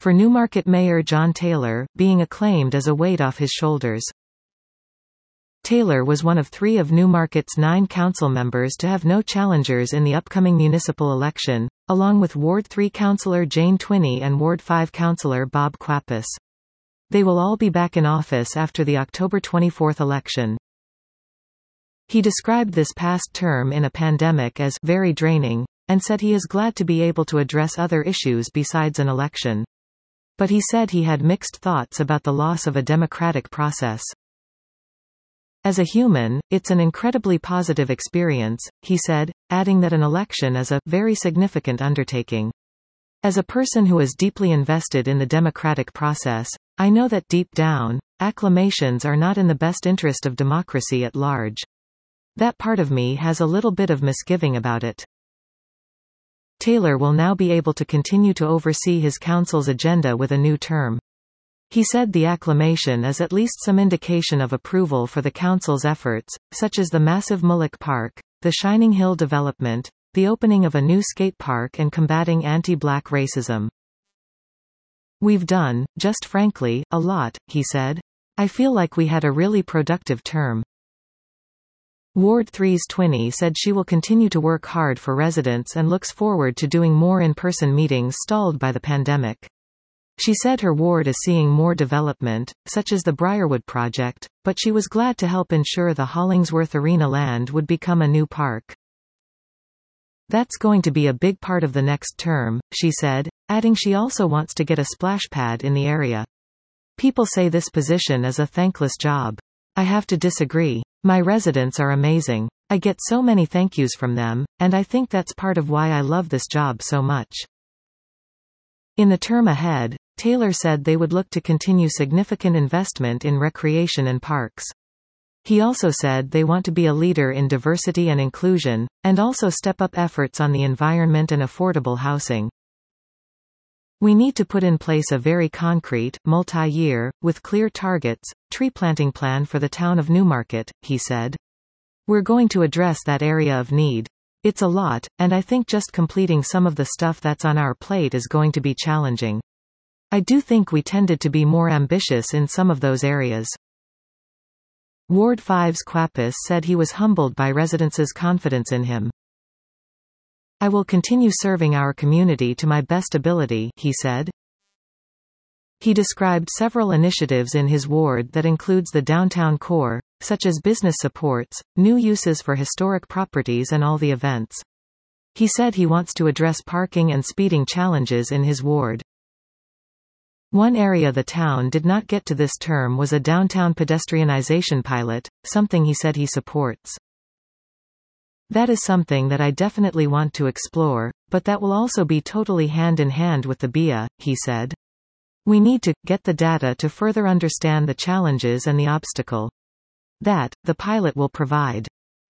for Newmarket Mayor John Taylor, being acclaimed as a weight off his shoulders. Taylor was one of 3 of Newmarket's 9 council members to have no challengers in the upcoming municipal election, along with Ward 3 councillor Jane Twinney and Ward 5 councillor Bob Quapis. They will all be back in office after the October 24 election. He described this past term in a pandemic as very draining, and said he is glad to be able to address other issues besides an election. But he said he had mixed thoughts about the loss of a democratic process. As a human, it's an incredibly positive experience, he said, adding that an election is a very significant undertaking. As a person who is deeply invested in the democratic process, I know that deep down, acclamations are not in the best interest of democracy at large. That part of me has a little bit of misgiving about it. Taylor will now be able to continue to oversee his council's agenda with a new term. He said the acclamation is at least some indication of approval for the council's efforts, such as the massive Mullock Park, the Shining Hill development, the opening of a new skate park and combating anti-black racism. We've done, just frankly, a lot, he said. I feel like we had a really productive term. Ward 3's Twinney said she will continue to work hard for residents and looks forward to doing more in-person meetings stalled by the pandemic. She said her ward is seeing more development, such as the Briarwood project, but she was glad to help ensure the Hollingsworth Arena land would become a new park. That's going to be a big part of the next term, she said, adding she also wants to get a splash pad in the area. People say this position is a thankless job. I have to disagree. My residents are amazing. I get so many thank yous from them, and I think that's part of why I love this job so much. In the term ahead, Taylor said they would look to continue significant investment in recreation and parks. He also said they want to be a leader in diversity and inclusion, and also step up efforts on the environment and affordable housing. We need to put in place a very concrete, multi-year, with clear targets, tree planting plan for the town of Newmarket, he said. We're going to address that area of need. It's a lot, and I think just completing some of the stuff that's on our plate is going to be challenging. I do think we tended to be more ambitious in some of those areas. Ward 5's Quapis said he was humbled by residents' confidence in him. I will continue serving our community to my best ability, he said. He described several initiatives in his ward that includes the downtown core, such as business supports, new uses for historic properties and all the events. He said he wants to address parking and speeding challenges in his ward. One area the town did not get to this term was a downtown pedestrianization pilot, something he said he supports. That is something that I definitely want to explore, but that will also be totally hand in hand with the BIA, he said. We need to get the data to further understand the challenges and the obstacle. That, the pilot will provide.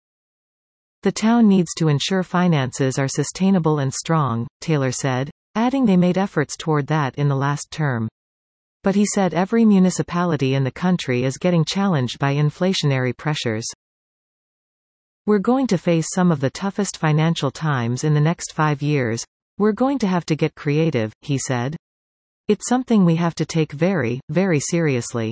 The town needs to ensure finances are sustainable and strong, Taylor said, adding they made efforts toward that in the last term. But he said every municipality in the country is getting challenged by inflationary pressures. We're going to face some of the toughest financial times in the next 5 years. We're going to have to get creative, he said. It's something we have to take very, very seriously.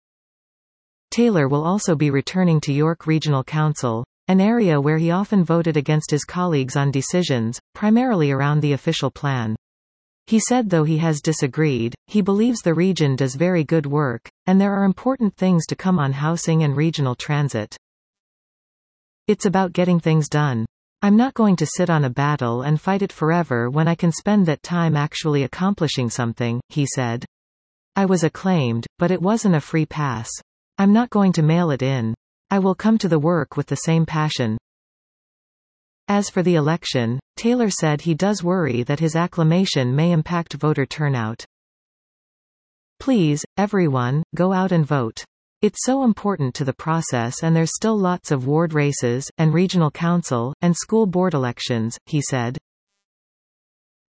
Taylor will also be returning to York Regional Council, an area where he often voted against his colleagues on decisions, primarily around the official plan. He said though he has disagreed, he believes the region does very good work, and there are important things to come on housing and regional transit. It's about getting things done. I'm not going to sit on a battle and fight it forever when I can spend that time actually accomplishing something, he said. I was acclaimed, but it wasn't a free pass. I'm not going to mail it in. I will come to the work with the same passion. As for the election, Taylor said he does worry that his acclamation may impact voter turnout. Please, everyone, go out and vote. It's so important to the process and there's still lots of ward races, and regional council, and school board elections, he said.